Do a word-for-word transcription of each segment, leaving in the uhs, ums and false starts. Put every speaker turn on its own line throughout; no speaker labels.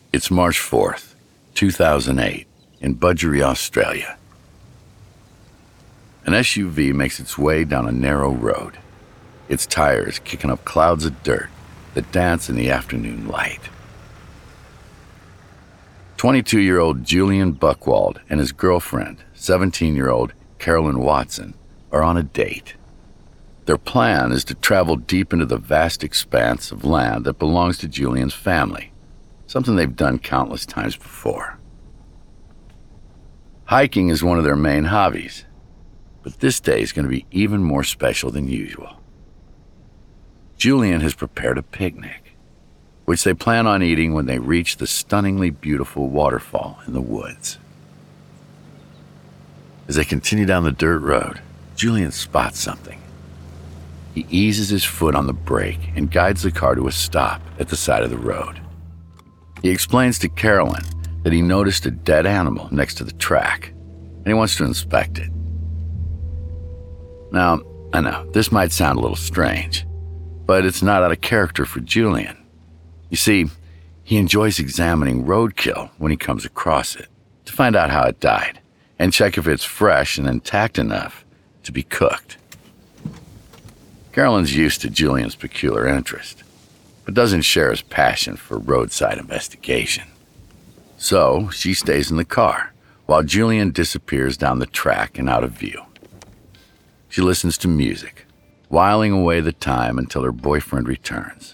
It's March fourth, two thousand eight, in Budgeree, Australia. An S U V makes its way down a narrow road, its tires kicking up clouds of dirt that dance in the afternoon light. twenty-two-year-old Julian Buchwald and his girlfriend, seventeen-year-old Carolyn Watson, are on a date. Their plan is to travel deep into the vast expanse of land that belongs to Julian's family, something they've done countless times before. Hiking is one of their main hobbies, but this day is going to be even more special than usual. Julian has prepared a picnic, which they plan on eating when they reach the stunningly beautiful waterfall in the woods. As they continue down the dirt road, Julian spots something. He eases his foot on the brake and guides the car to a stop at the side of the road. He explains to Carolyn that he noticed a dead animal next to the track, and he wants to inspect it. Now, I know, this might sound a little strange, but it's not out of character for Julian. You see, he enjoys examining roadkill when he comes across it to find out how it died and check if it's fresh and intact enough to be cooked. Carolyn's used to Julian's peculiar interest, but doesn't share his passion for roadside investigation. So she stays in the car while Julian disappears down the track and out of view. She listens to music, whiling away the time until her boyfriend returns.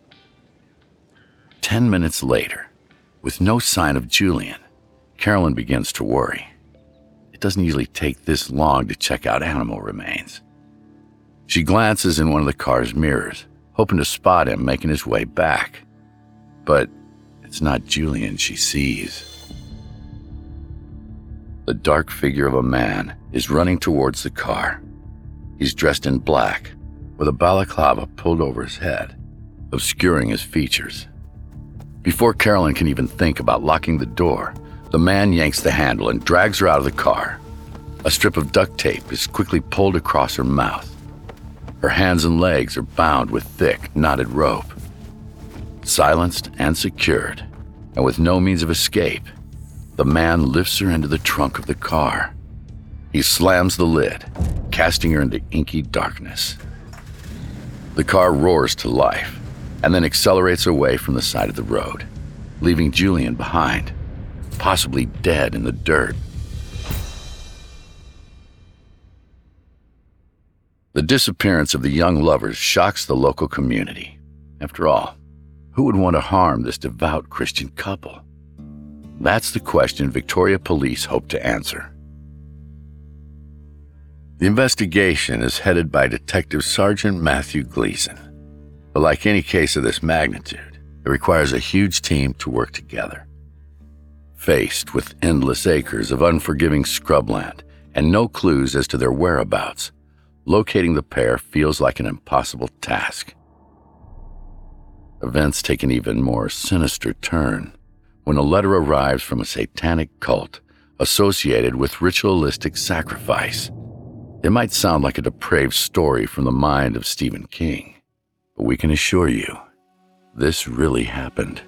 Ten minutes later, with no sign of Julian, Carolyn begins to worry. It doesn't usually take this long to check out animal remains. She glances in one of the car's mirrors, hoping to spot him making his way back. But it's not Julian she sees. The dark figure of a man is running towards the car. He's dressed in black, with a balaclava pulled over his head, obscuring his features. Before Carolyn can even think about locking the door, the man yanks the handle and drags her out of the car. A strip of duct tape is quickly pulled across her mouth. Her hands and legs are bound with thick, knotted rope. Silenced and secured, and with no means of escape, the man lifts her into the trunk of the car. He slams the lid, casting her into inky darkness. The car roars to life, and then accelerates away from the side of the road, leaving Julian behind, possibly dead in the dirt. The disappearance of the young lovers shocks the local community. After all, who would want to harm this devout Christian couple? That's the question Victoria police hope to answer. The investigation is headed by Detective Sergeant Matthew Gleason. But like any case of this magnitude, it requires a huge team to work together. Faced with endless acres of unforgiving scrubland and no clues as to their whereabouts, locating the pair feels like an impossible task. Events take an even more sinister turn when a letter arrives from a satanic cult associated with ritualistic sacrifice. It might sound like a depraved story from the mind of Stephen King, but we can assure you, this really happened.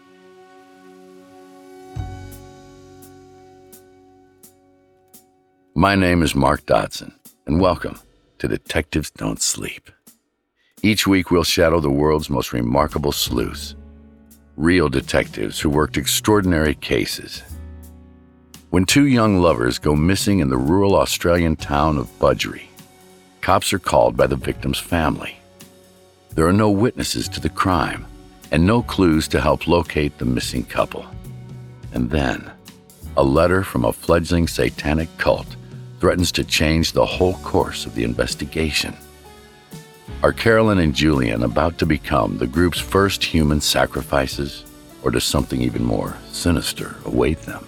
My name is Mark Dodson, and welcome to Detectives Don't Sleep. Each week we'll shadow the world's most remarkable sleuths, real detectives who worked extraordinary cases. When two young lovers go missing in the rural Australian town of Budgeree, cops are called by the victim's family. There are no witnesses to the crime and no clues to help locate the missing couple. And then, a letter from a fledgling satanic cult threatens to change the whole course of the investigation. Are Carolyn and Julian about to become the group's first human sacrifices, or does something even more sinister await them?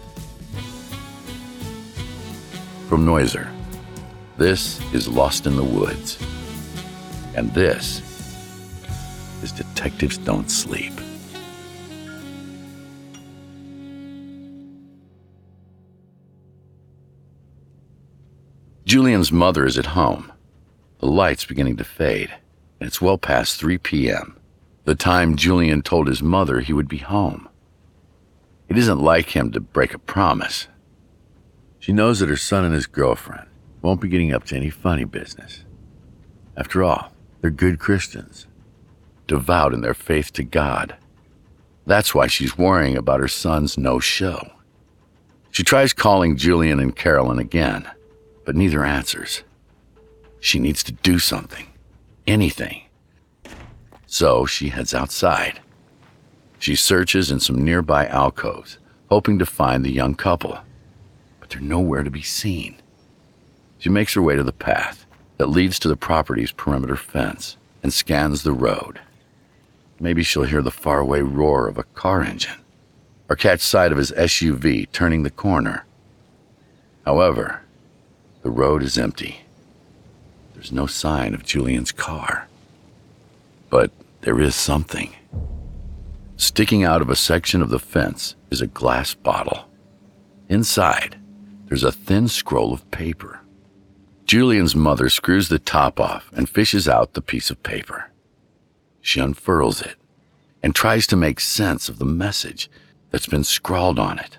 From Noiser, this is Lost in the Woods, and this is Detectives Don't Sleep. Julian's mother is at home. The light's beginning to fade, and it's well past three p.m., the time Julian told his mother he would be home. It isn't like him to break a promise. She knows that her son and his girlfriend won't be getting up to any funny business. After all, they're good Christians, devout in their faith to God. That's why she's worrying about her son's no-show. She tries calling Julian and Carolyn again, but neither answers. She needs to do something, anything. So she heads outside. She searches in some nearby alcoves, hoping to find the young couple, but they're nowhere to be seen. She makes her way to the path that leads to the property's perimeter fence and scans the road. Maybe she'll hear the faraway roar of a car engine or catch sight of his S U V turning the corner. However, the road is empty. There's no sign of Julian's car. But there is something. Sticking out of a section of the fence is a glass bottle. Inside, there's a thin scroll of paper. Julian's mother screws the top off and fishes out the piece of paper. She unfurls it and tries to make sense of the message that's been scrawled on it.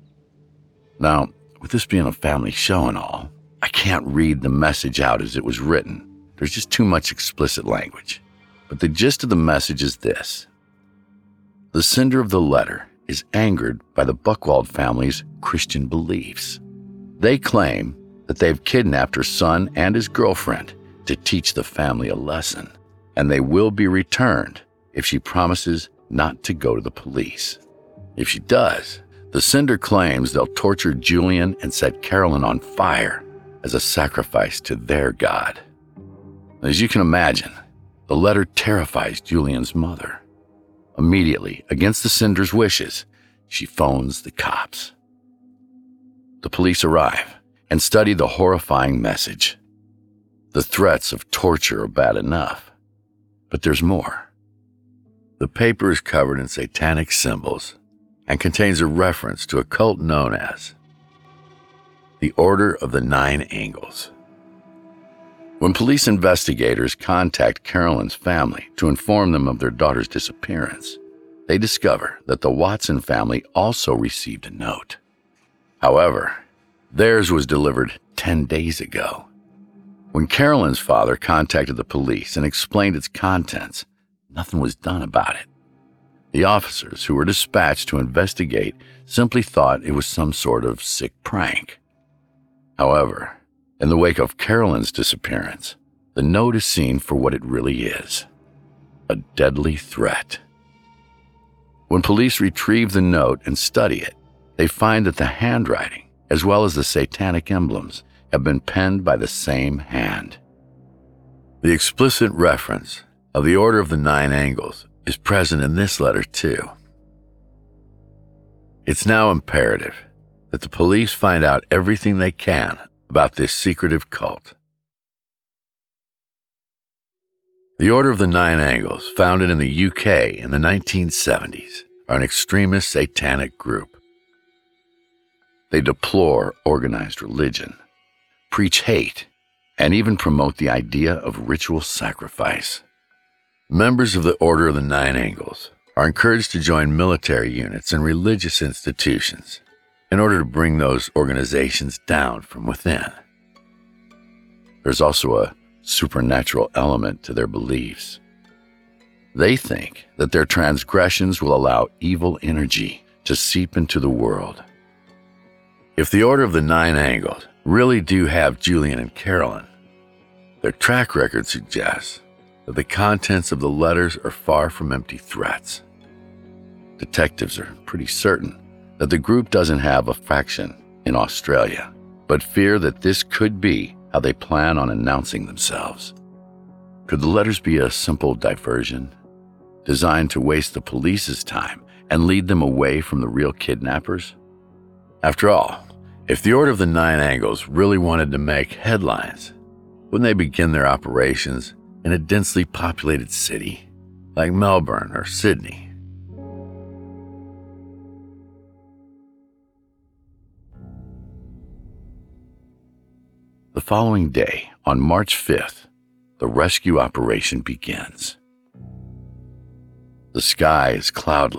Now, with this being a family show and all, I can't read the message out as it was written. There's just too much explicit language. But the gist of the message is this. The sender of the letter is angered by the Buchwald family's Christian beliefs. They claim that they've kidnapped her son and his girlfriend to teach the family a lesson, and they will be returned if she promises not to go to the police. If she does, the sender claims they'll torture Julian and set Carolyn on fire as a sacrifice to their God. As you can imagine, the letter terrifies Julian's mother. Immediately, against the sender's wishes, she phones the cops. The police arrive and study the horrifying message. The threats of torture are bad enough, but there's more. The paper is covered in satanic symbols and contains a reference to a cult known as the Order of the Nine Angles. When police investigators contact Carolyn's family to inform them of their daughter's disappearance, they discover that the Watson family also received a note. However, theirs was delivered ten days ago. When Carolyn's father contacted the police and explained its contents, nothing was done about it. The officers who were dispatched to investigate simply thought it was some sort of sick prank. However, in the wake of Carolyn's disappearance, the note is seen for what it really is, a deadly threat. When police retrieve the note and study it, they find that the handwriting, as well as the satanic emblems, have been penned by the same hand. The explicit reference of the Order of the Nine Angles is present in this letter too. It's now imperative that the police find out everything they can about this secretive cult. The Order of the Nine Angles, founded in the U K in the nineteen seventies, are an extremist satanic group. They deplore organized religion, preach hate, and even promote the idea of ritual sacrifice. Members of the Order of the Nine Angles are encouraged to join military units and religious institutions in order to bring those organizations down from within. There's also a supernatural element to their beliefs. They think that their transgressions will allow evil energy to seep into the world. If the Order of the Nine Angles really do have Julian and Carolyn, their track record suggests that the contents of the letters are far from empty threats. Detectives are pretty certain that the group doesn't have a faction in Australia, but fear that this could be how they plan on announcing themselves. Could the letters be a simple diversion, designed to waste the police's time and lead them away from the real kidnappers? After all, if the Order of the Nine Angles really wanted to make headlines, wouldn't they begin their operations in a densely populated city like Melbourne or Sydney? The following day, on March fifth, the rescue operation begins. The sky is cloudless,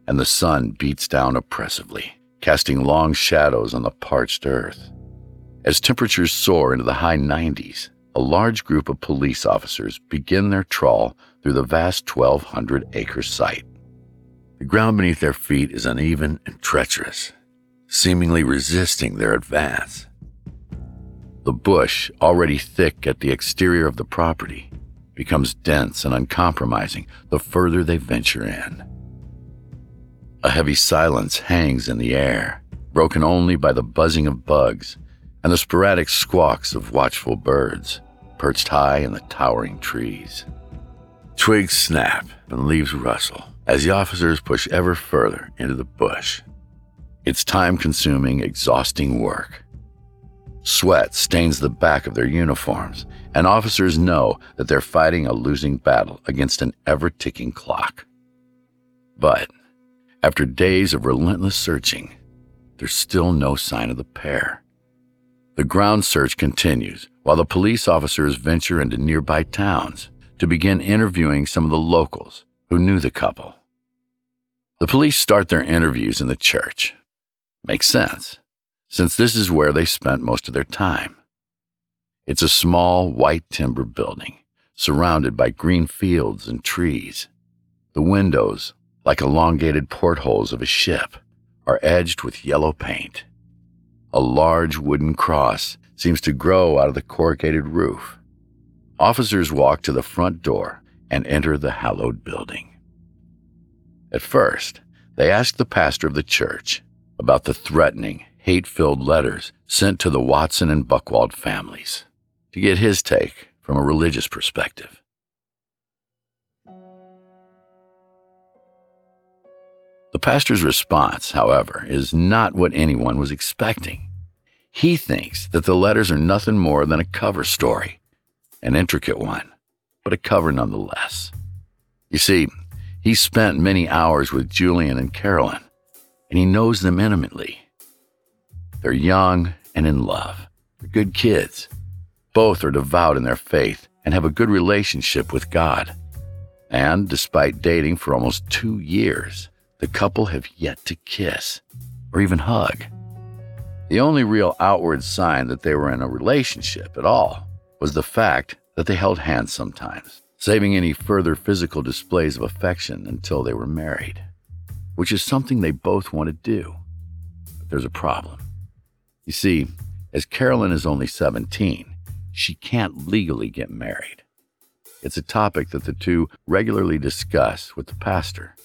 and the sun beats down oppressively, casting long shadows on the parched earth. As temperatures soar into the high nineties, a large group of police officers begin their trawl through the vast twelve hundred acre site. The ground beneath their feet is uneven and treacherous, seemingly resisting their advance. The bush, already thick at the exterior of the property, becomes dense and uncompromising the further they venture in. A heavy silence hangs in the air, broken only by the buzzing of bugs and the sporadic squawks of watchful birds perched high in the towering trees. Twigs snap and leaves rustle as the officers push ever further into the bush. It's time-consuming, exhausting work. Sweat stains the back of their uniforms, and officers know that they're fighting a losing battle against an ever-ticking clock. But after days of relentless searching, there's still no sign of the pair. The ground search continues while the police officers venture into nearby towns to begin interviewing some of the locals who knew the couple. The police start their interviews in the church. Makes sense, since this is where they spent most of their time. It's a small, white timber building, surrounded by green fields and trees. The windows, like elongated portholes of a ship, are edged with yellow paint. A large wooden cross seems to grow out of the corrugated roof. Officers walk to the front door and enter the hallowed building. At first, they ask the pastor of the church about the threatening, hate-filled letters sent to the Watson and Buchwald families, to get his take from a religious perspective. The pastor's response, however, is not what anyone was expecting. He thinks that the letters are nothing more than a cover story, an intricate one, but a cover nonetheless. You see, he spent many hours with Julian and Carolyn, and he knows them intimately. They're young and in love. They're good kids. Both are devout in their faith and have a good relationship with God. And despite dating for almost two years, the couple have yet to kiss or even hug. The only real outward sign that they were in a relationship at all was the fact that they held hands sometimes, saving any further physical displays of affection until they were married, which is something they both want to do. But there's a problem. You see, as Carolyn is only seventeen, she can't legally get married. It's a topic that the two regularly discuss with the pastor.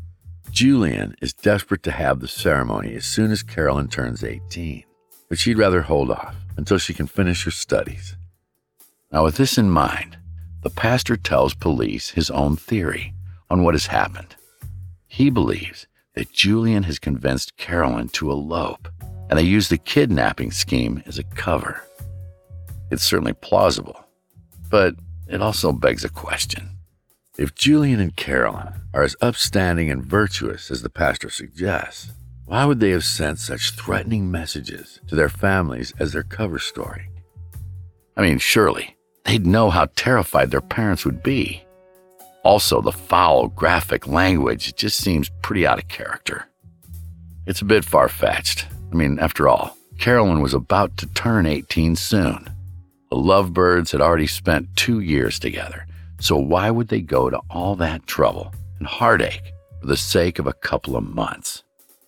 Julian is desperate to have the ceremony as soon as Carolyn turns eighteen, but she'd rather hold off until she can finish her studies. Now, with this in mind, the pastor tells police his own theory on what has happened. He believes that Julian has convinced Carolyn to elope, and they used the kidnapping scheme as a cover. It's certainly plausible, but it also begs a question. If Julian and Carolyn are as upstanding and virtuous as the pastor suggests, why would they have sent such threatening messages to their families as their cover story? I mean, surely they'd know how terrified their parents would be. Also, the foul, graphic language just seems pretty out of character. It's a bit far-fetched. I mean, after all, Carolyn was about to turn eighteen soon. The lovebirds had already spent two years together, so why would they go to all that trouble and heartache for the sake of a couple of months?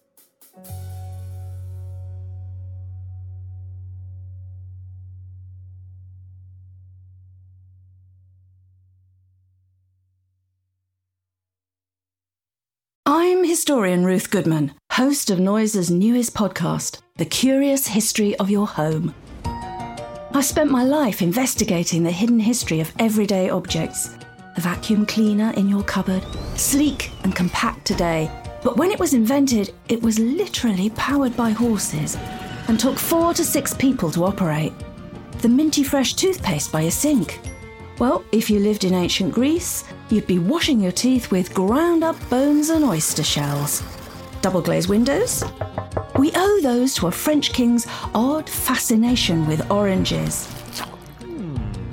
I'm historian Ruth Goodman, host of Noiser's newest podcast, The Curious History of Your Home. I've spent my life investigating the hidden history of everyday objects. The vacuum cleaner in your cupboard, sleek and compact today, but when it was invented, it was literally powered by horses and took four to six people to operate. The minty fresh toothpaste by your sink. Well, if you lived in ancient Greece, you'd be washing your teeth with ground up bones and oyster shells. Double glazed windows? We owe those to a French king's odd fascination with oranges.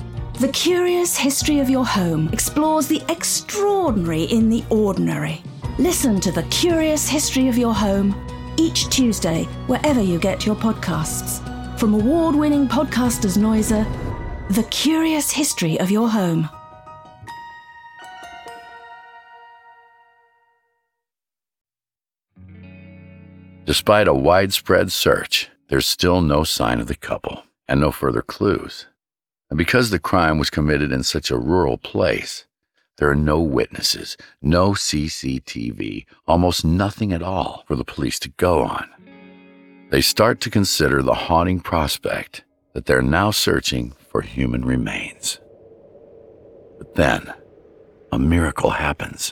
The Curious History of Your Home explores the extraordinary in the ordinary. Listen to The Curious History of Your Home each Tuesday, wherever you get your podcasts. From award-winning podcasters Noiser, The Curious History of Your Home.
Despite a widespread search, there's still no sign of the couple and no further clues. And because the crime was committed in such a rural place, there are no witnesses, no C C T V, almost nothing at all for the police to go on. They start to consider the haunting prospect that they're now searching for human remains. But then, a miracle happens.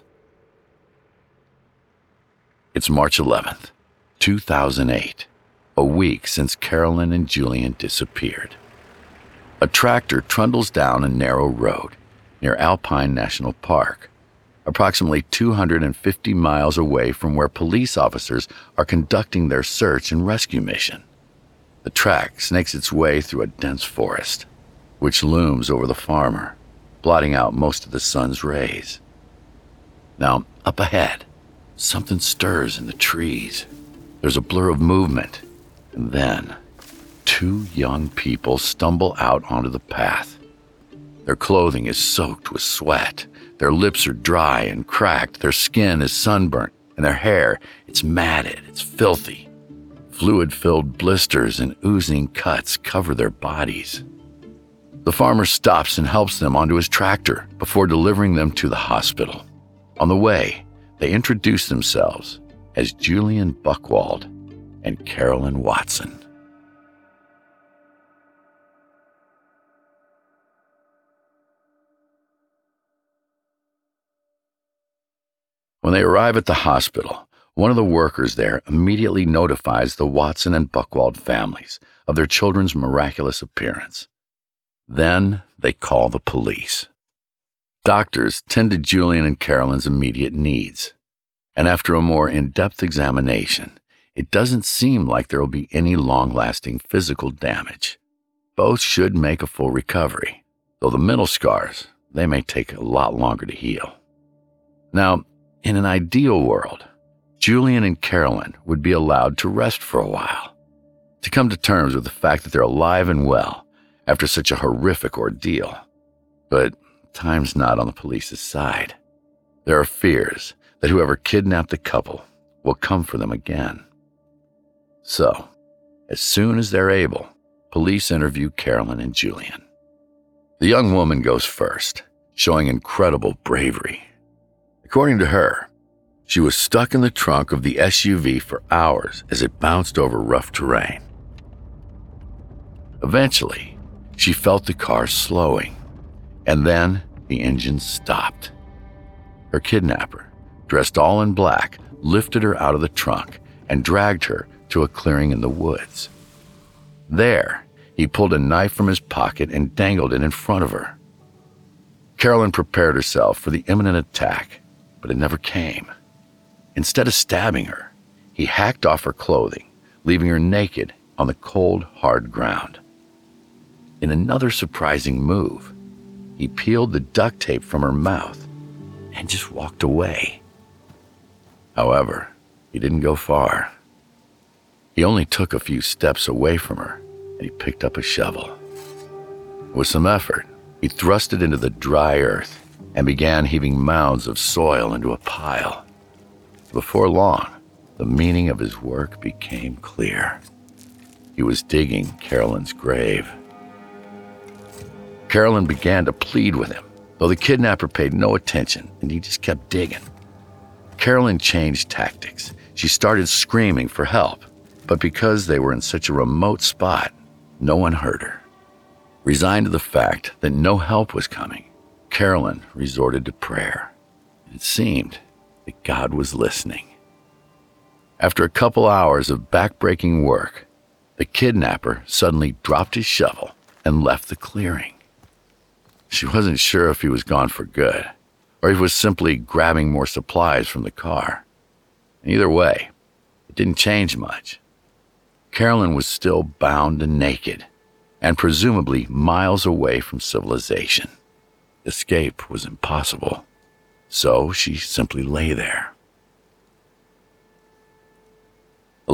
It's March eleventh, two thousand eight, a week since Carolyn and Julian disappeared. A tractor trundles down a narrow road near Alpine National Park, approximately two hundred fifty miles away from where police officers are conducting their search and rescue mission. The track snakes its way through a dense forest, which looms over the farmer, blotting out most of the sun's rays. Now, up ahead, something stirs in the trees. There's a blur of movement, and then two young people stumble out onto the path. Their clothing is soaked with sweat. Their lips are dry and cracked. Their skin is sunburnt, and their hair, it's matted, it's filthy. Fluid-filled blisters and oozing cuts cover their bodies. The farmer stops and helps them onto his tractor before delivering them to the hospital. On the way, they introduce themselves as Julian Buchwald and Carolyn Watson. When they arrive at the hospital, one of the workers there immediately notifies the Watson and Buchwald families of their children's miraculous appearance. Then they call the police. Doctors tend to Julian and Carolyn's immediate needs, and after a more in-depth examination, it doesn't seem like there will be any long-lasting physical damage. Both should make a full recovery, though the mental scars, they may take a lot longer to heal. Now, in an ideal world, Julian and Carolyn would be allowed to rest for a while, to come to terms with the fact that they're alive and well after such a horrific ordeal. But time's not on the police's side. There are fears that whoever kidnapped the couple will come for them again. So, as soon as they're able, police interview Carolyn and Julian. The young woman goes first, showing incredible bravery. According to her, she was stuck in the trunk of the S U V for hours as it bounced over rough terrain. Eventually, she felt the car slowing, and then the engine stopped. Her kidnapper, dressed all in black, lifted her out of the trunk and dragged her to a clearing in the woods. There, he pulled a knife from his pocket and dangled it in front of her. Carolyn prepared herself for the imminent attack, but it never came. Instead of stabbing her, he hacked off her clothing, leaving her naked on the cold, hard ground. In another surprising move, he peeled the duct tape from her mouth and just walked away. However, he didn't go far. He only took a few steps away from her, and he picked up a shovel. With some effort, he thrust it into the dry earth and began heaving mounds of soil into a pile. Before long, the meaning of his work became clear. He was digging Carolyn's grave. Carolyn began to plead with him, though the kidnapper paid no attention and he just kept digging. Carolyn changed tactics. She started screaming for help, but because they were in such a remote spot, no one heard her. Resigned to the fact that no help was coming, Carolyn resorted to prayer. It seemed that God was listening. After a couple hours of back-breaking work, the kidnapper suddenly dropped his shovel and left the clearing. She wasn't sure if he was gone for good, or if he was simply grabbing more supplies from the car. Either way, it didn't change much. Carolyn was still bound and naked, and presumably miles away from civilization. Escape was impossible, so she simply lay there,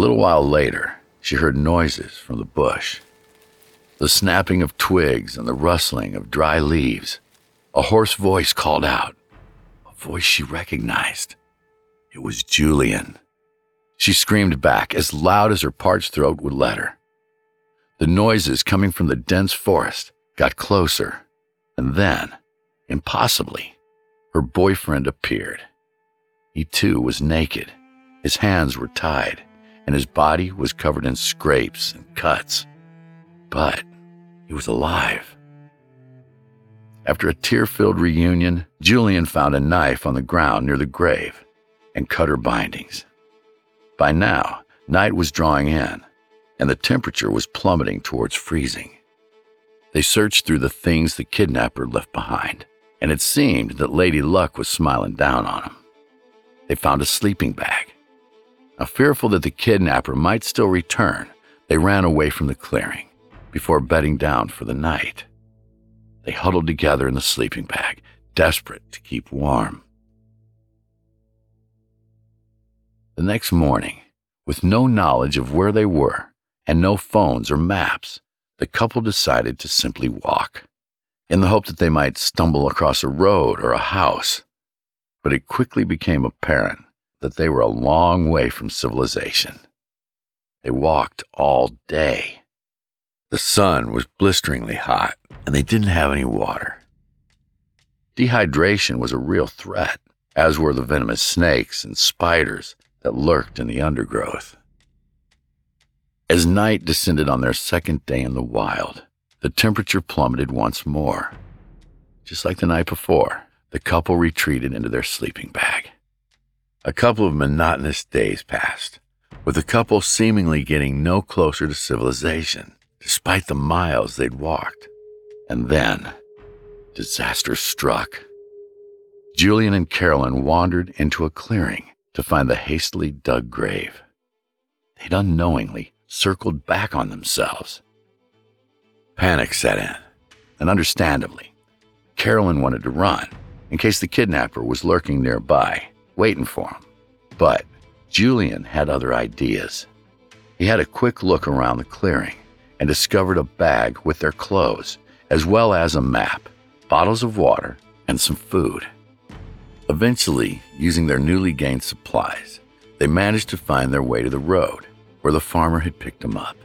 little while later, she heard noises from the bush. The snapping of twigs and the rustling of dry leaves. A hoarse voice called out, a voice she recognized. It was Julian. She screamed back as loud as her parched throat would let her. The noises coming from the dense forest got closer, and then, impossibly, her boyfriend appeared. He too was naked. His hands were tied, and his body was covered in scrapes and cuts. But he was alive. After a tear-filled reunion, Julian found a knife on the ground near the grave and cut her bindings. By now, night was drawing in, and the temperature was plummeting towards freezing. They searched through the things the kidnapper left behind, and it seemed that Lady Luck was smiling down on him. They found a sleeping bag. Now, fearful that the kidnapper might still return, they ran away from the clearing before bedding down for the night. They huddled together in the sleeping bag, desperate to keep warm. The next morning, with no knowledge of where they were and no phones or maps, the couple decided to simply walk, in the hope that they might stumble across a road or a house. But it quickly became apparent that they were a long way from civilization. They walked all day. The sun was blisteringly hot, and they didn't have any water. Dehydration was a real threat, as were the venomous snakes and spiders that lurked in the undergrowth. As night descended on their second day in the wild, the temperature plummeted once more. Just like the night before, the couple retreated into their sleeping bag. A couple of monotonous days passed, with the couple seemingly getting no closer to civilization, despite the miles they'd walked. And then, disaster struck. Julian and Carolyn wandered into a clearing to find the hastily dug grave. They'd unknowingly circled back on themselves. Panic set in, and understandably, Carolyn wanted to run in case the kidnapper was lurking nearby, waiting for him. But Julian had other ideas. He had a quick look around the clearing and discovered a bag with their clothes, as well as a map, bottles of water, and some food. Eventually, using their newly gained supplies, they managed to find their way to the road where the farmer had picked them up.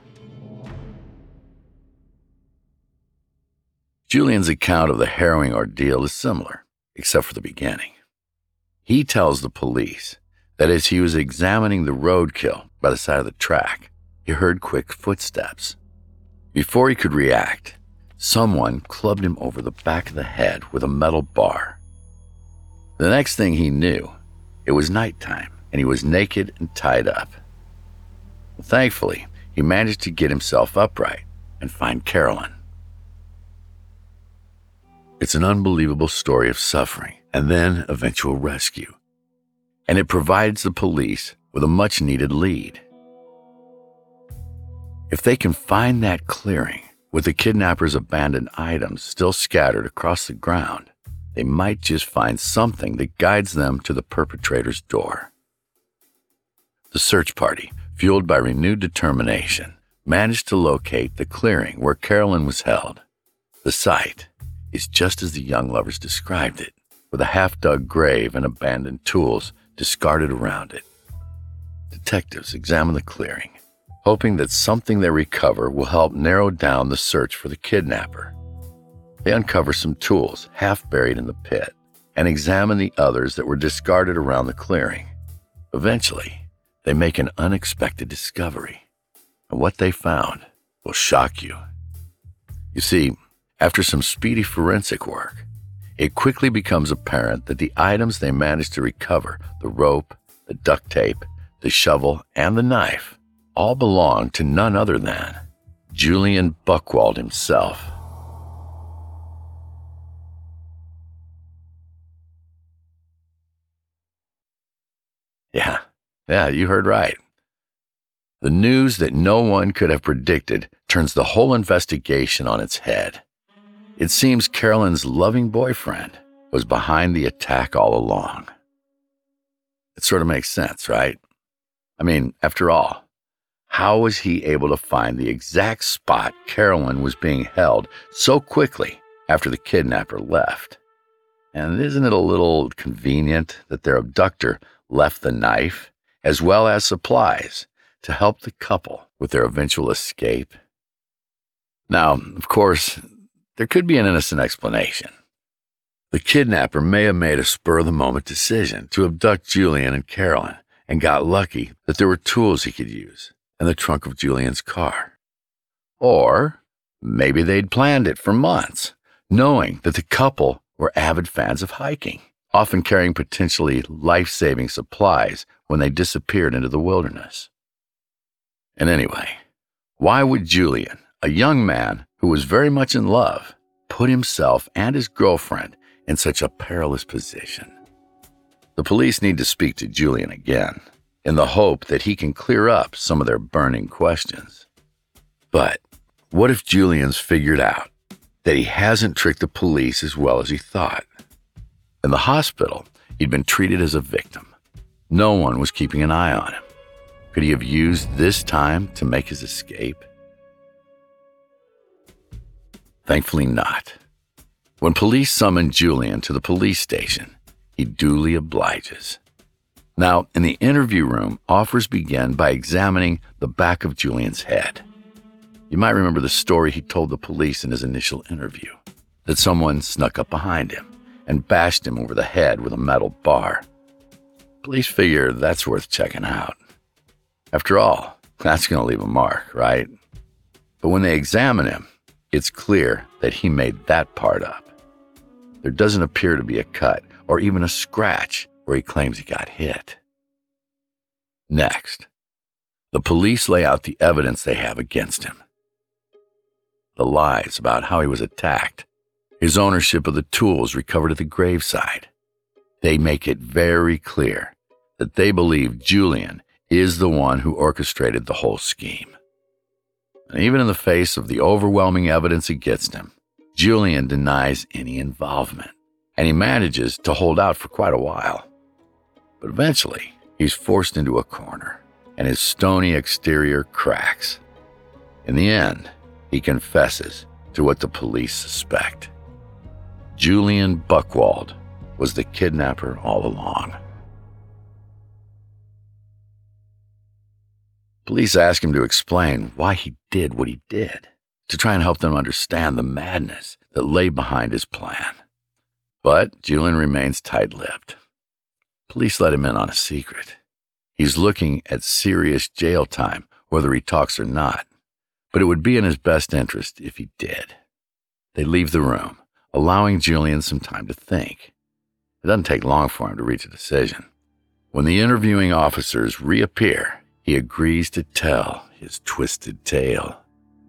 Julian's account of the harrowing ordeal is similar, except for the beginning. He tells the police that as he was examining the roadkill by the side of the track, he heard quick footsteps. Before he could react, someone clubbed him over the back of the head with a metal bar. The next thing he knew, it was nighttime, and he was naked and tied up. Thankfully, he managed to get himself upright and find Carolyn. It's an unbelievable story of suffering and then eventual rescue, and it provides the police with a much-needed lead. If they can find that clearing with the kidnapper's abandoned items still scattered across the ground, they might just find something that guides them to the perpetrator's door. The search party, fueled by renewed determination, managed to locate the clearing where Carolyn was held. The site is just as the young lovers described it, with a half-dug grave and abandoned tools discarded around it. Detectives examine the clearing, hoping that something they recover will help narrow down the search for the kidnapper. They uncover some tools half buried in the pit and examine the others that were discarded around the clearing. Eventually, they make an unexpected discovery, and what they found will shock you. You see, after some speedy forensic work, it quickly becomes apparent that the items they managed to recover, the rope, the duct tape, the shovel, and the knife, all belong to none other than Julian Buchwald himself. Yeah, yeah, you heard right. The news that no one could have predicted turns the whole investigation on its head. It seems Carolyn's loving boyfriend was behind the attack all along. It sort of makes sense, right? I mean, after all, How was he able to find the exact spot Carolyn was being held so quickly after the kidnapper left? And isn't it a little convenient that their abductor left the knife as well as supplies to help the couple with their eventual escape? Now, of course, there could be an innocent explanation. The kidnapper may have made a spur-of-the-moment decision to abduct Julian and Carolyn and got lucky that there were tools he could use in the trunk of Julian's car. Or maybe they'd planned it for months, knowing that the couple were avid fans of hiking, often carrying potentially life-saving supplies when they disappeared into the wilderness. And anyway, why would Julian, a young man who was very much in love, put himself and his girlfriend in such a perilous position? The police need to speak to Julian again, in the hope that he can clear up some of their burning questions. But what if Julian's figured out that he hasn't tricked the police as well as he thought? In the hospital, he'd been treated as a victim. No one was keeping an eye on him. Could he have used this time to make his escape? Thankfully not. When police summoned Julian to the police station, he duly obliges. Now, in the interview room, offers begin by examining the back of Julian's head. You might remember the story he told the police in his initial interview, that someone snuck up behind him and bashed him over the head with a metal bar. Police figure that's worth checking out. After all, that's going to leave a mark, right? But when they examine him, it's clear that he made that part up. There doesn't appear to be a cut or even a scratch where he claims he got hit. Next, the police lay out the evidence they have against him. The lies about how he was attacked, his ownership of the tools recovered at the graveside. They make it very clear that they believe Julian is the one who orchestrated the whole scheme. And even in the face of the overwhelming evidence against him, Julian denies any involvement, and he manages to hold out for quite a while. But eventually, he's forced into a corner, and his stony exterior cracks. In the end, he confesses to what the police suspect. Julian Buchwald was the kidnapper all along. Police ask him to explain why he did what he did, to try and help them understand the madness that lay behind his plan. But Julian remains tight-lipped. Police let him in on a secret. He's looking at serious jail time, whether he talks or not, but it would be in his best interest if he did. They leave the room, allowing Julian some time to think. It doesn't take long for him to reach a decision. When the interviewing officers reappear, he agrees to tell his twisted tale.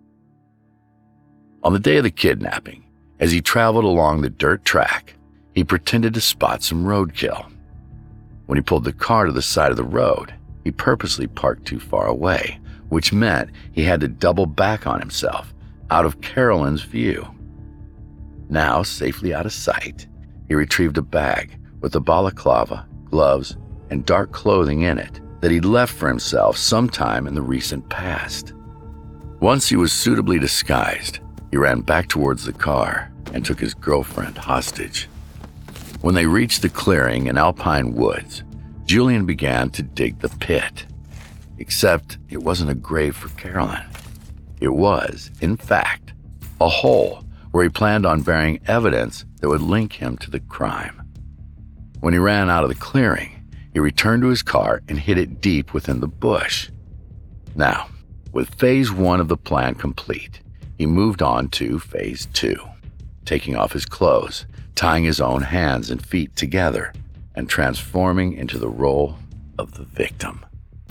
On the day of the kidnapping, as he traveled along the dirt track, he pretended to spot some roadkill. When he pulled the car to the side of the road, he purposely parked too far away, which meant he had to double back on himself, out of Carolyn's view. Now, safely out of sight, he retrieved a bag with a balaclava, gloves, and dark clothing in it that he'd left for himself sometime in the recent past. Once he was suitably disguised, he ran back towards the car and took his girlfriend hostage. When they reached the clearing in Alpine Woods, Julian began to dig the pit. Except it wasn't a grave for Carolyn. It was, in fact, a hole where he planned on burying evidence that would link him to the crime. When he ran out of the clearing, he returned to his car and hid it deep within the bush. Now, with phase one of the plan complete, he moved on to phase two, taking off his clothes, tying his own hands and feet together, and transforming into the role of the victim.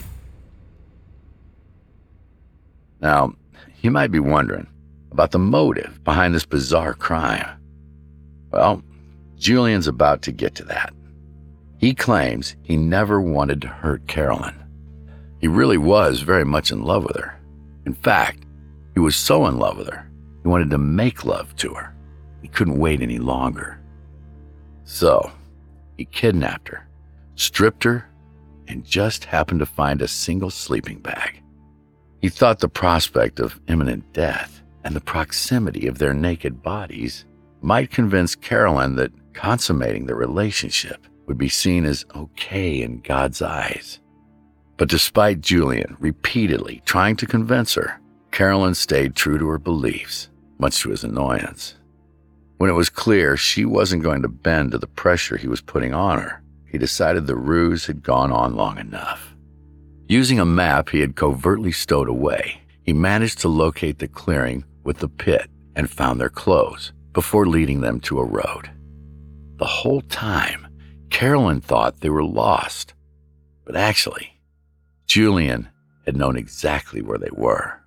Now, you might be wondering about the motive behind this bizarre crime. Well, Julian's about to get to that. He claims he never wanted to hurt Carolyn. He really was very much in love with her. In fact, he was so in love with her, he wanted to make love to her. He couldn't wait any longer. So, he kidnapped her, stripped her, and just happened to find a single sleeping bag. He thought the prospect of imminent death and the proximity of their naked bodies might convince Carolyn that consummating the relationship would be seen as okay in God's eyes. But despite Julian repeatedly trying to convince her, Carolyn stayed true to her beliefs, much to his annoyance. When it was clear she wasn't going to bend to the pressure he was putting on her, he decided the ruse had gone on long enough. Using a map he had covertly stowed away, he managed to locate the clearing with the pit and found their clothes before leading them to a road. The whole time, Carolyn thought they were lost, but actually, Julian had known exactly where they were.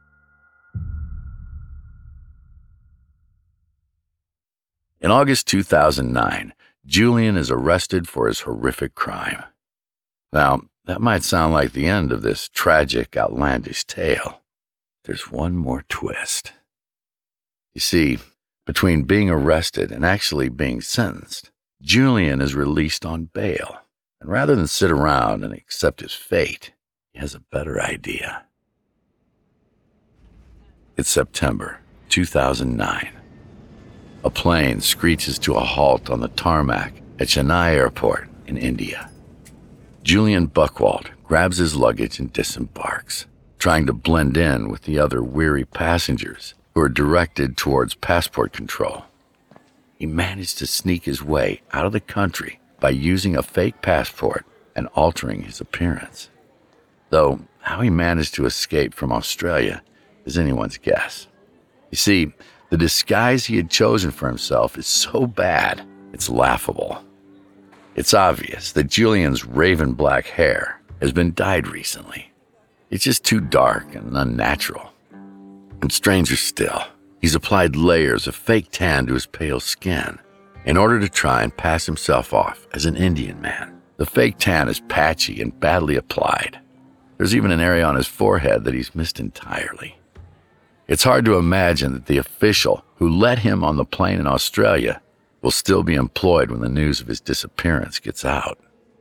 In August two thousand nine, Julian is arrested for his horrific crime. Now, that might sound like the end of this tragic, outlandish tale. There's one more twist. You see, between being arrested and actually being sentenced, Julian is released on bail, and rather than sit around and accept his fate, he has a better idea. It's September two thousand nine. A plane screeches to a halt on the tarmac at Chennai Airport in India. Julian Buchwald grabs his luggage and disembarks, trying to blend in with the other weary passengers who are directed towards passport control. He managed to sneak his way out of the country by using a fake passport and altering his appearance. Though how he managed to escape from Australia is anyone's guess. You see, the disguise he had chosen for himself is so bad, it's laughable. It's obvious that Julian's raven black hair has been dyed recently. It's just too dark and unnatural. And stranger still, he's applied layers of fake tan to his pale skin in order to try and pass himself off as an Indian man. The fake tan is patchy and badly applied. There's even an area on his forehead that he's missed entirely. It's hard to imagine that the official who let him on the plane in Australia will still be employed when the news of his disappearance gets out.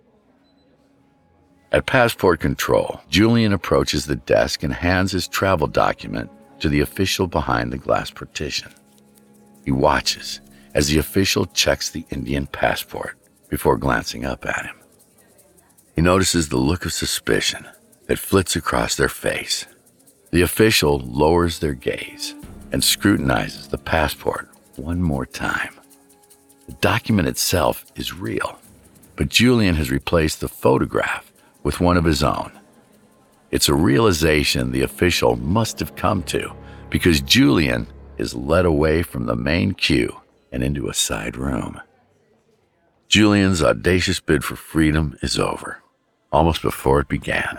At passport control, Julian approaches the desk and hands his travel document to the official behind the glass partition. He watches as the official checks the Indian passport before glancing up at him. He notices the look of suspicion that flits across their face. The official lowers their gaze and scrutinizes the passport one more time. The document itself is real, but Julian has replaced the photograph with one of his own. It's a realization the official must have come to because Julian is led away from the main queue and into a side room. Julian's audacious bid for freedom is over, almost before it began.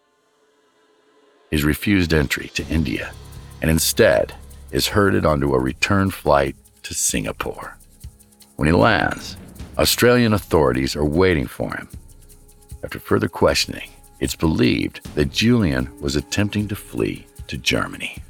He's refused entry to India and instead is herded onto a return flight to Singapore. When he lands, Australian authorities are waiting for him. After further questioning, it's believed that Julian was attempting to flee to Germany.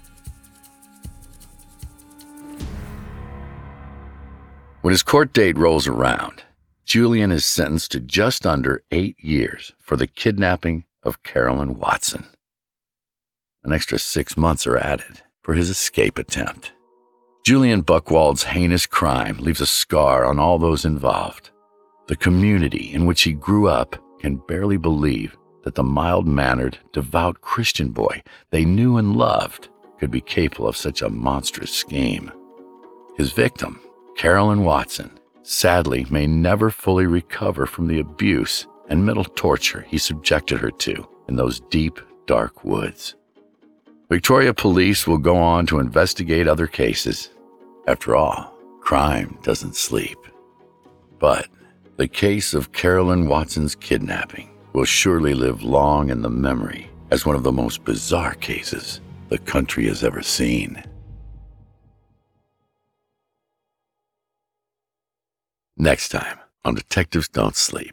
When his court date rolls around, Julian is sentenced to just under eight years for the kidnapping of Carolyn Watson. An extra six months are added for his escape attempt. Julian Buchwald's heinous crime leaves a scar on all those involved. The community in which he grew up can barely believe that the mild-mannered, devout Christian boy they knew and loved could be capable of such a monstrous scheme. His victim, Carolyn Watson, sadly may never fully recover from the abuse and mental torture he subjected her to in those deep, dark woods. Victoria police will go on to investigate other cases. After all, crime doesn't sleep. But the case of Carolyn Watson's kidnapping will surely live long in the memory as one of the most bizarre cases the country has ever seen. Next time on Detectives Don't Sleep.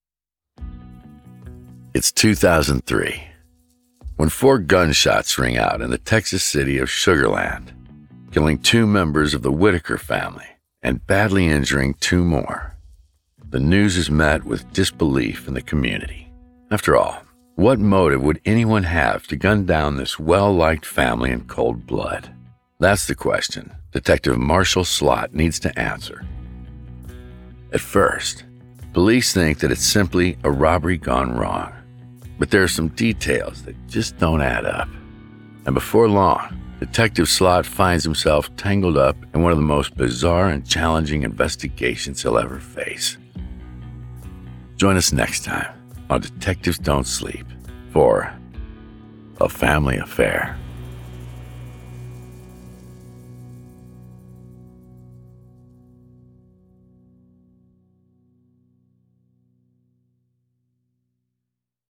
It's two thousand three. When four gunshots ring out in the Texas city of Sugar Land, killing two members of the Whitaker family and badly injuring two more. The news is met with disbelief in the community. After all, What motive would anyone have to gun down this well-liked family in cold blood? That's the question Detective Marshall Slott needs to answer. At first, police think that it's simply a robbery gone wrong, but there are some details that just don't add up. And before long, Detective Slott finds himself tangled up in one of the most bizarre and challenging investigations he'll ever face. Join us next time on Detectives Don't Sleep for A Family Affair.